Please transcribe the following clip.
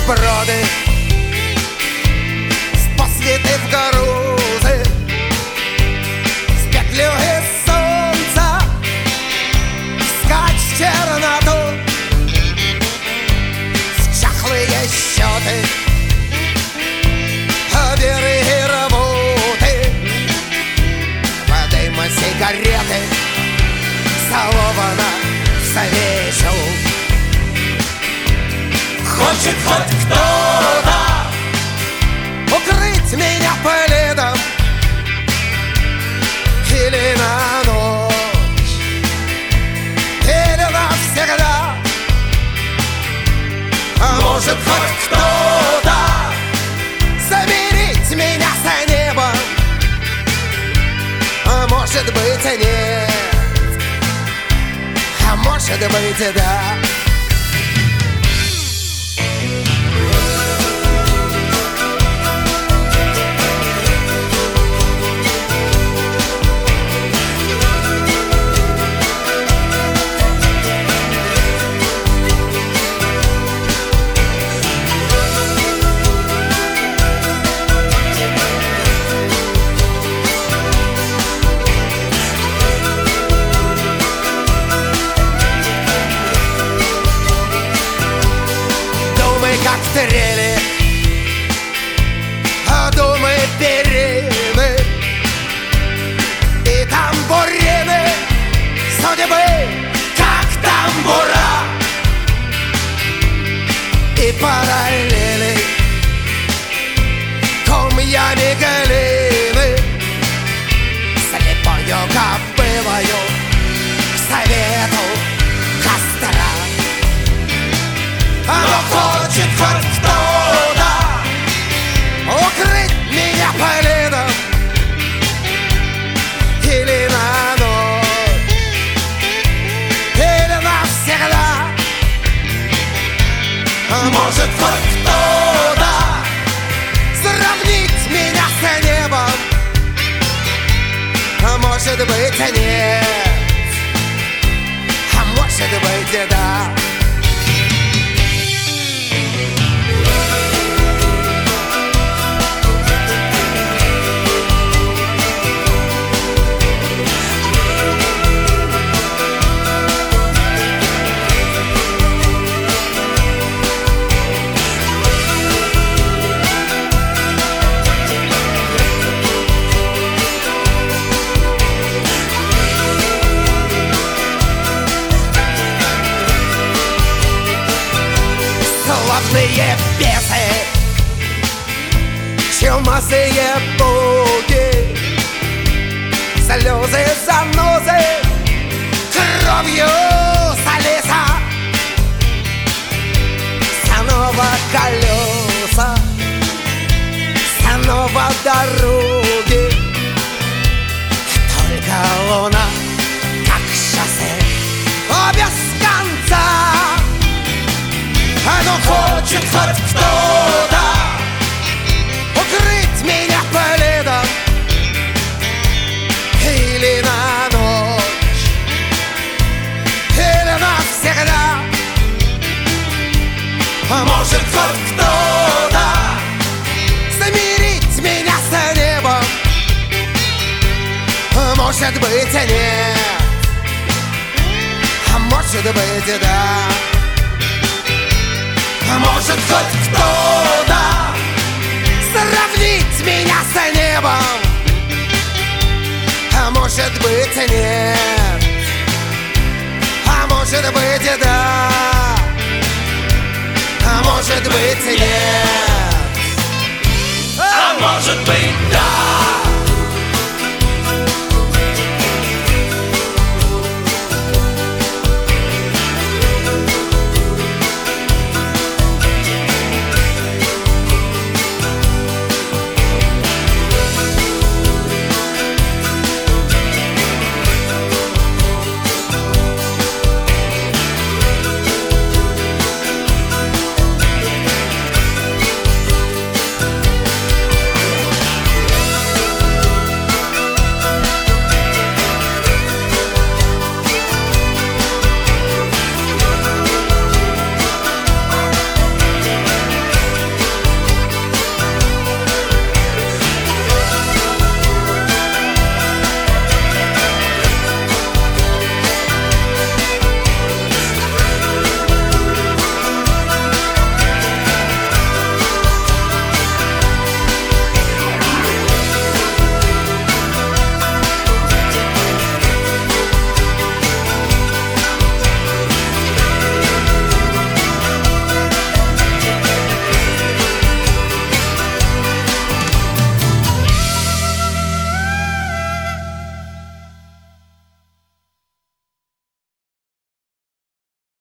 сброды, посвіти в грузи, з петлю із сонця, скач черноту, счахлые счеты, береги работы, подыма сигареты, залована в свечу. Хочет хоть кто-то укрыть меня пледом или на ночь, или навсегда. А может хоть кто-то замирить меня с небом, а может быть и нет, а может быть и да. Как трели, думы перины и тамбурины судьбы, как тамбура и параллели комьями глины, слепою кобылою к совету костра. Оно хочет хоть кто-то укрыть меня пледом или на ночь, или навсегда. Может хоть кто-то сравнить меня с небом, а может быть и нет, а может быть и да. Славные бесы, чумазые боги, слезы, занозы, кровью солиса, снова колеса, снова дороги. Только луна, как шоссе, без конца. Оно хочет хоть кто-то укрыть меня пледом или на ночь, или навсегда. А может хоть кто-то замирить меня с небом, а может быть и нет, а может быть и да. Может хоть кто-то сравнить меня с небом, а может быть и нет, а может быть и да, а может быть и нет.